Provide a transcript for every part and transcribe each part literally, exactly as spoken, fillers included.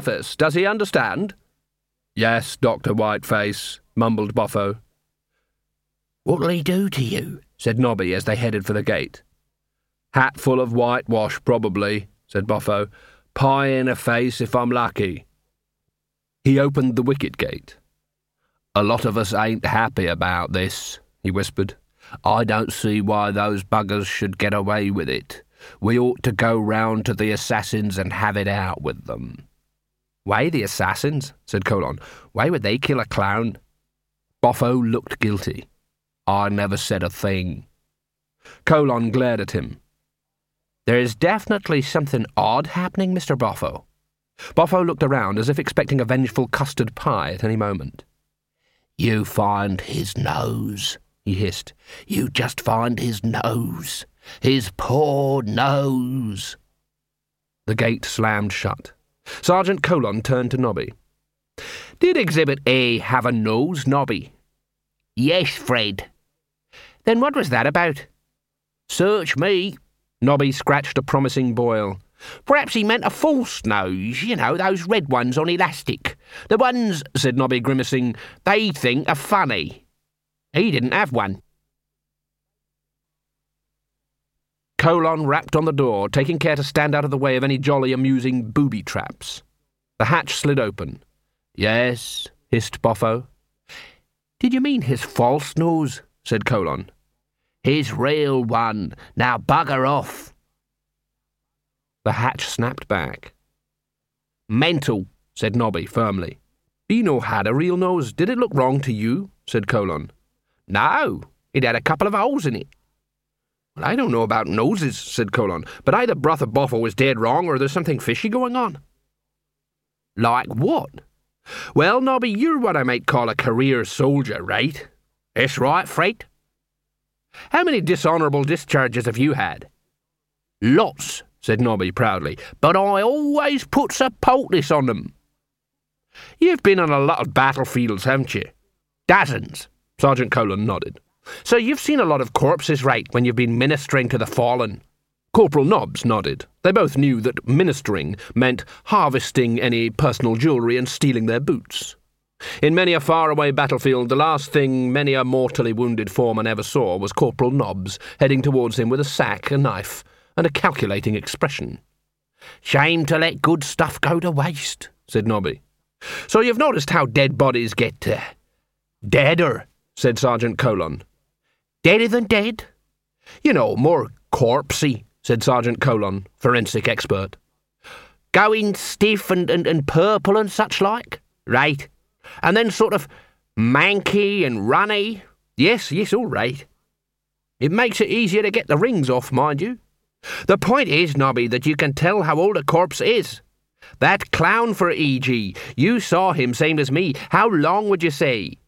office. Does he understand?" "Yes, Doctor Whiteface," mumbled Boffo. "What'll he do to you?" said Nobby as they headed for the gate. "Hat full of whitewash, probably," said Boffo. "Pie in a face if I'm lucky." He opened the wicket gate. "A lot of us ain't happy about this," he whispered. "I don't see why those buggers should get away with it. We ought to go round to the assassins and have it out with them." "Why the assassins?" said Colon. "Why would they kill a clown?" Boffo looked guilty. "I never said a thing." Colon glared at him. "There is definitely something odd happening, Mister Boffo." Boffo looked around as if expecting a vengeful custard pie at any moment. "You find his nose," he hissed. "You just find his nose. His poor nose." The gate slammed shut. Sergeant Colon turned to Nobby. "Did Exhibit A have a nose, Nobby?" "Yes, Fred." "Then what was that about?" "Search me." Nobby scratched a promising boil. "Perhaps he meant a false nose, you know, those red ones on elastic. The ones," said Nobby, grimacing, "they think are funny. He didn't have one." Colon rapped on the door, taking care to stand out of the way of any jolly amusing booby traps. The hatch slid open. "Yes," hissed Boffo. "Did you mean his false nose?" said Colon. "His real one. Now bugger off." The hatch snapped back. "Mental," said Nobby firmly. "Beano had a real nose. Did it look wrong to you?" said Colon. "No, it had a couple of holes in it." "Well, I don't know about noses," said Colon, "but either Brother Boffo is dead wrong or there's something fishy going on." "Like what?" "Well, Nobby, you're what I might call a career soldier, right?" "That's right, Fred." "How many dishonourable discharges have you had?" "Lots," said Nobby proudly, "but I always puts a poultice on them." "You've been on a lot of battlefields, haven't you?" "Dozens." Sergeant Colon nodded. "So you've seen a lot of corpses, right, when you've been ministering to the fallen?" Corporal Nobbs nodded. They both knew that ministering meant harvesting any personal jewellery and stealing their boots. In many a faraway battlefield, the last thing many a mortally wounded foreman ever saw was Corporal Nobbs heading towards him with a sack, a knife, and a calculating expression. "Shame to let good stuff go to waste," said Nobby. "So you've noticed how dead bodies get uh, deader," said Sergeant Colon. "Deader than dead?" "You know, more corpsey," said Sergeant Colon, forensic expert. "Going stiff and, and, and purple and such like?" "Right. And then sort of manky and runny?" "Yes, yes, all right. It makes it easier to get the rings off, mind you. The point is, Nobby, that you can tell how old a corpse is. That clown, for E G, you saw him same as me. How long would you say?"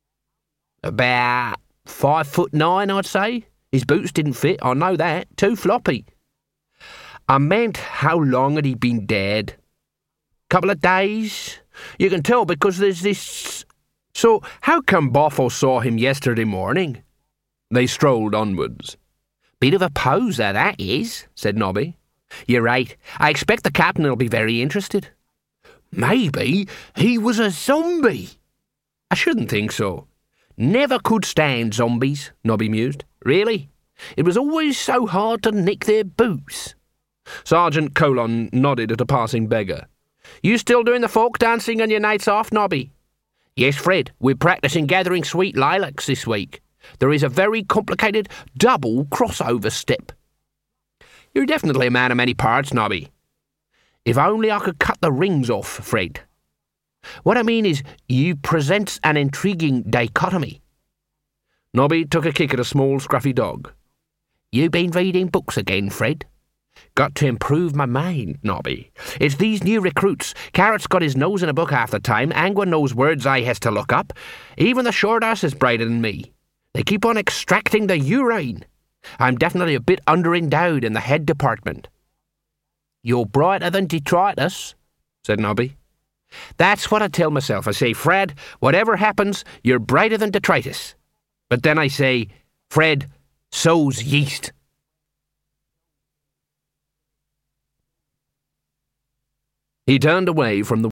"About five foot nine, I'd say. His boots didn't fit, I know that. Too floppy." "I meant how long had he been dead?" "Couple of days. You can tell because there's this..." "So how come Boffo saw him yesterday morning?" They strolled onwards. "Bit of a poser, that is," said Nobby. "You're right. I expect the captain'll be very interested." "Maybe he was a zombie." "I shouldn't think so." "Never could stand zombies," Nobby mused. "Really. It was always so hard to nick their boots." Sergeant Colon nodded at a passing beggar. "You still doing the folk dancing on your nights off, Nobby?" "Yes, Fred. We're practising gathering sweet lilacs this week. There is a very complicated double crossover step." "You're definitely a man of many parts, Nobby." "If only I could cut the rings off, Fred. What I mean is, you presents an intriguing dichotomy." Nobby took a kick at a small, scruffy dog. "You been reading books again, Fred?" "Got to improve my mind, Nobby. It's these new recruits. Carrot's got his nose in a book half the time. Angua knows words I has to look up. Even the short ass is brighter than me. They keep on extracting the urine. I'm definitely a bit underendowed in the head department." "You're brighter than detritus," said Nobby. "That's what I tell myself. I say, Fred, whatever happens, you're brighter than detritus. But then I say, Fred, so's yeast." He turned away from the